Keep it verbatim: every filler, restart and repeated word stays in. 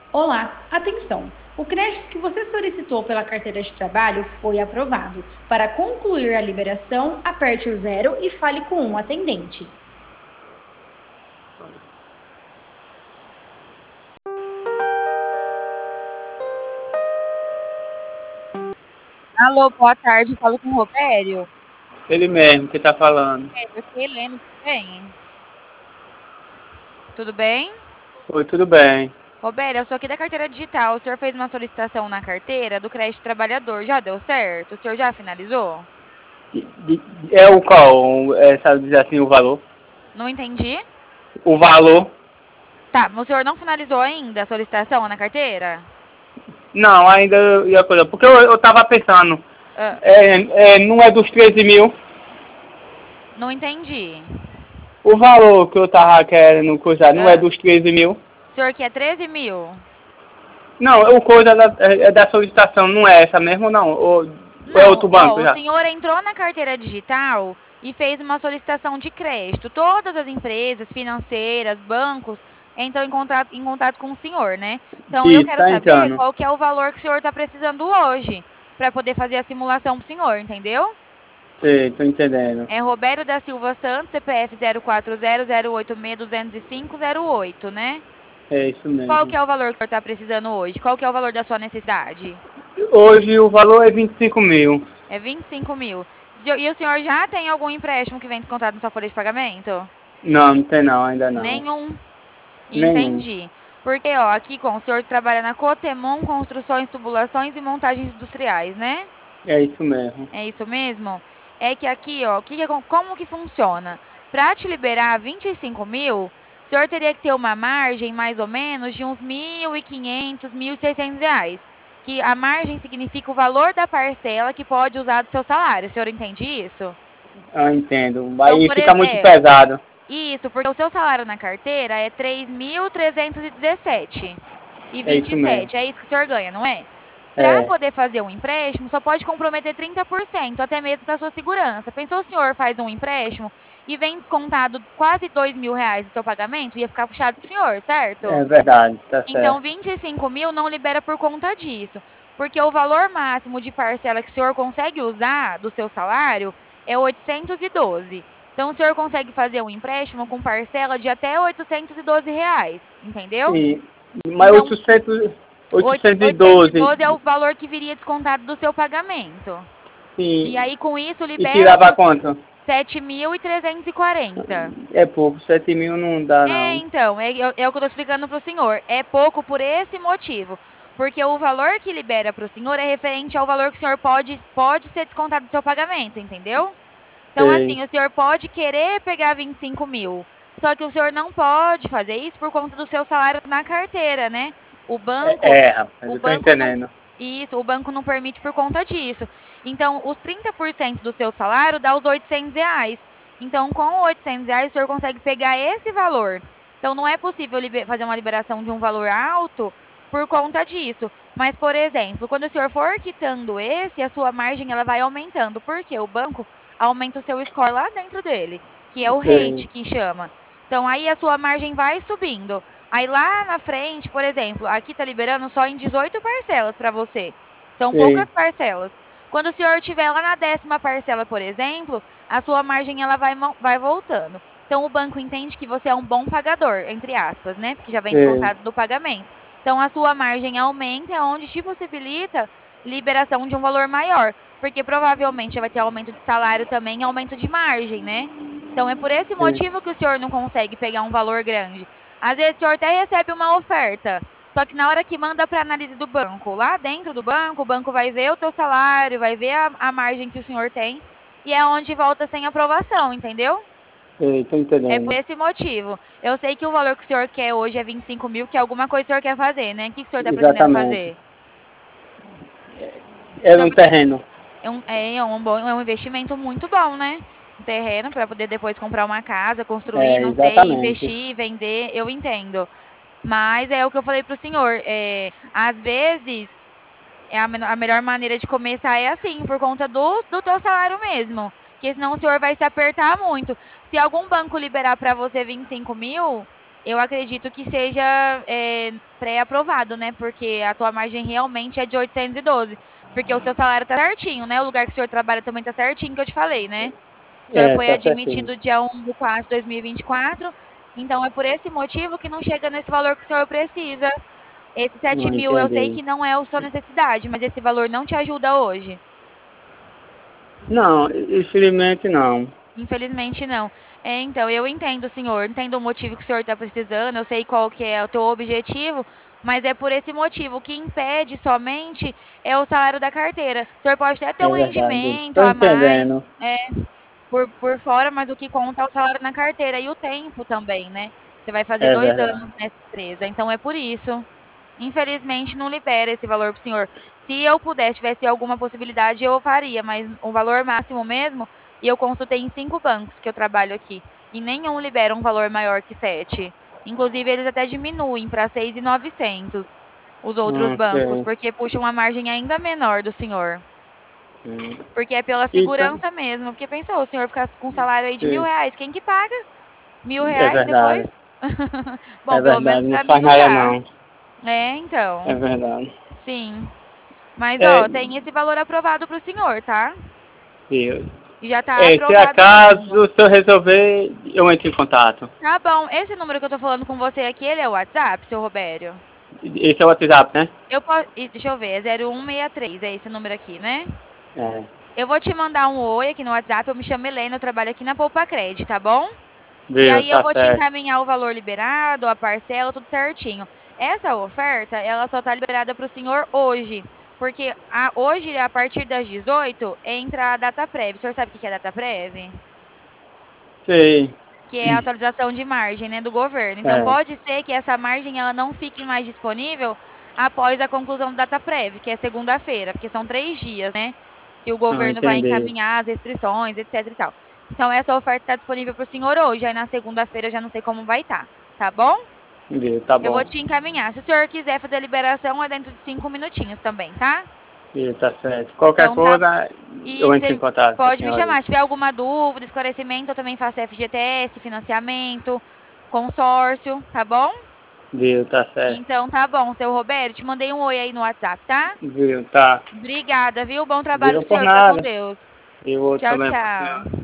Olá, atenção! O crédito que você solicitou pela carteira de trabalho foi aprovado. Para concluir a liberação, aperte o zero e fale com um atendente. Alô, boa tarde, falo com o Robério. Ele mesmo que tá falando. É, eu sou Helena, tudo bem? Tudo bem? Oi, tudo bem. Robério, eu sou aqui da carteira digital. O senhor fez uma solicitação na carteira do crédito trabalhador. Já deu certo? O senhor já finalizou? De- de- É o qual? É, sabe dizer assim o valor? Não entendi. O valor? Tá, mas o senhor não finalizou ainda a solicitação na carteira? Não, ainda ia coisa. Porque eu, eu tava pensando, Ah, é, é, não é dos treze mil? não entendi. O valor que eu tava querendo coisa não é Ah, dos treze mil? o senhor quer treze mil? Não, o coisa da, é é da solicitação, não é essa mesmo, não? Ou, ou é Não, outro ó, banco o já? senhor entrou na carteira digital e fez uma solicitação de crédito. Todas as empresas financeiras, bancos, entram em contato, em contato com o senhor, né? Então, eu Isso, quero tá saber entrando. qual que é o valor que o senhor está precisando hoje, para poder fazer a simulação para o senhor, entendeu? Sei, tô entendendo. É Roberto da Silva Santos, C P F zero quatro zero zero oito seis dois zero cinco zero oito, né? É isso Qual que mesmo. é o valor que o senhor está precisando hoje? Qual que é o valor da sua necessidade? Hoje o valor é vinte e cinco mil. É vinte e cinco mil. E o senhor já tem algum empréstimo que vem descontado na sua folha de pagamento? Não, não tem não, ainda não. Nenhum. Nenhum. Entendi. Porque, ó, aqui com o senhor trabalha na Cotemon Construções, Tubulações e Montagens Industriais, né? É isso mesmo. É isso mesmo? É que aqui, ó, que que, como que funciona? Para te liberar vinte e cinco mil, o senhor teria que ter uma margem, mais ou menos, de uns mil e quinhentos, mil e seiscentos reais. Que a margem significa o valor da parcela que pode usar do seu salário. O senhor entende isso? Eu entendo. Então, Aí por fica muito exemplo, pesado. isso, porque o seu salário na carteira é três mil trezentos e dezessete e É vinte isso e mesmo. sete. É isso que o senhor ganha, não é? Para É. poder fazer um empréstimo, só pode comprometer trinta por cento, até mesmo para sua segurança. Pensou o senhor faz um empréstimo e vem descontado quase dois mil reais do seu pagamento, ia ficar puxado para o senhor, certo? É verdade, tá Então, certo. vinte e cinco mil não libera por conta disso, porque o valor máximo de parcela que o senhor consegue usar do seu salário é oitocentos e doze. Então, o senhor consegue fazer um empréstimo com parcela de até oitocentos e doze reais, entendeu? Sim. Mas Então, oitocentos, oito- oitocentos e doze. oitocentos e doze é o valor que viria descontado do seu pagamento. E Sim. aí, com isso, E libera tirava por quanto? sete mil trezentos e quarenta. É pouco, sete mil não dá É, não. então, é, é o que eu estou explicando para o senhor. É pouco por esse motivo. Porque o valor que libera para o senhor é referente ao valor que o senhor pode, pode ser descontado do seu pagamento, entendeu? Então, Sei. assim, o senhor pode querer pegar vinte e cinco mil, só que o senhor não pode fazer isso por conta do seu salário na carteira, né? O banco, É, é, rapaz, o eu tô banco não, entendendo. isso, o banco não permite por conta disso. Então, os trinta por cento do seu salário dá os oitocentos reais. Então, com oitocentos reais, o senhor consegue pegar esse valor. Então, não é possível fazer uma liberação de um valor alto por conta disso. Mas, por exemplo, quando o senhor for quitando esse, a sua margem ela vai aumentando, porque o banco aumenta o seu score lá dentro dele, que é o Sei. rate que chama. Então, aí a sua margem vai subindo. Aí lá na frente, por exemplo, aqui está liberando só em dezoito parcelas para você. São Sei. poucas parcelas. Quando o senhor estiver lá na décima parcela, por exemplo, a sua margem ela vai, vai voltando. Então, o banco entende que você é um bom pagador, entre aspas, né? Porque já vem Sei. descontado do pagamento. Então, a sua margem aumenta, é onde te possibilita liberação de um valor maior. Porque provavelmente vai ter aumento de salário também e aumento de margem, né? Então, é por esse Sei. motivo que o senhor não consegue pegar um valor grande. Às vezes, o senhor até recebe uma oferta, só que na hora que manda para análise do banco, lá dentro do banco, o banco vai ver o teu salário, vai ver a, a margem que o senhor tem, e é onde volta sem aprovação, entendeu? Sei, tô É por entendendo. esse motivo. Eu sei que o valor que o senhor quer hoje é vinte e cinco mil, que alguma coisa o senhor quer fazer, né? O que, que o senhor está pretendendo Exatamente. fazer? É um terreno. É um, é um bom, é um investimento muito bom, né? Um terreno para poder depois comprar uma casa, construir, É, não sei, exatamente. investir, vender, eu entendo. Mas é o que eu falei para o senhor. É, às vezes, é a, men- a melhor maneira de começar é assim, por conta do, do teu salário mesmo. Porque senão o senhor vai se apertar muito. Se algum banco liberar para você vinte e cinco mil, eu acredito que seja é, pré-aprovado, né? Porque a tua margem realmente é de oitocentos e doze. Porque o seu salário tá certinho, né? O lugar que o senhor trabalha também tá certinho, que eu te falei, né? O senhor É, foi tá certinho. admitido dia um de quatro de dois mil e vinte e quatro, então é por esse motivo que não chega nesse valor que o senhor precisa. Esse sete Não mil eu sei entendi. que não é a sua necessidade, mas esse valor não te ajuda hoje. Não, infelizmente não. Infelizmente não. É, então, eu entendo, senhor, entendo o motivo que o senhor está precisando, eu sei qual que é o teu objetivo, mas é por esse motivo. O que impede somente é o salário da carteira. O senhor pode até ter É um verdade. rendimento Tô a mais, entendendo. é, por, por fora, mas o que conta é o salário na carteira e o tempo também, né? Você vai fazer É dois anos verdade. nessa empresa, então é por isso. Infelizmente, não libera esse valor para o senhor. Se eu pudesse, tivesse alguma possibilidade, eu faria, mas o valor máximo mesmo, e eu consultei em cinco bancos que eu trabalho aqui, e nenhum libera um valor maior que sete. Inclusive, eles até diminuem para seis mil e novecentos os outros Não bancos, sei. porque puxam uma margem ainda menor do senhor. Hum. Porque é pela Então, segurança mesmo. Porque pensou, o senhor ficar com um salário aí de mil sim, reais, quem que paga? Mil é reais verdade. depois? É Bom, pelo verdade, menos não para mim faz não nada dá. não. É, É então. verdade. Sim. Mas, É, ó, tem esse valor aprovado pro senhor, tá? Deus. E já tá É, se aprovado acaso mesmo. se eu resolver, eu entro em contato. Tá bom. Esse número que eu tô falando com você aqui, ele é o WhatsApp, seu Robério? Esse é o WhatsApp, né? Eu posso. Deixa eu ver, é zero um seis três, é esse número aqui, né? É. Eu vou te mandar um oi aqui no WhatsApp. Eu me chamo Helena, eu trabalho aqui na Poupa Cred, tá bom? E Viu, aí eu tá vou te certo. encaminhar o valor liberado, a parcela, tudo certinho. Essa oferta, ela só tá liberada pro senhor hoje. Porque a, hoje, a partir das dezoito, entra a data prévia. O senhor sabe o que é a data prévia? Sei. Que é a atualização de margem, né, do governo. Então É. pode ser que essa margem ela não fique mais disponível após a conclusão da data prévia, que é segunda-feira, porque são três dias, né, que o Não, governo vai entendi. encaminhar as restrições, etc e tal. Então essa oferta está disponível para o senhor hoje, aí na segunda-feira eu já não sei como vai estar, tá bom? Viu, tá Eu vou bom. te encaminhar. Se o senhor quiser fazer a liberação, é dentro de cinco minutinhos também, tá? Viu, tá certo. Qualquer Então tá. coisa, E eu entro em você contato com a pode me senhora. chamar. Se tiver alguma dúvida, esclarecimento, eu também faço F G T S, financiamento, consórcio, tá bom? Viu, tá certo. Então tá bom, seu Roberto. Te mandei um oi aí no WhatsApp, tá? Viu, tá. Obrigada, viu? Bom trabalho Viu pro por senhor. Fica com nada. Deus. E o outro Tchau, também pro senhor. tchau.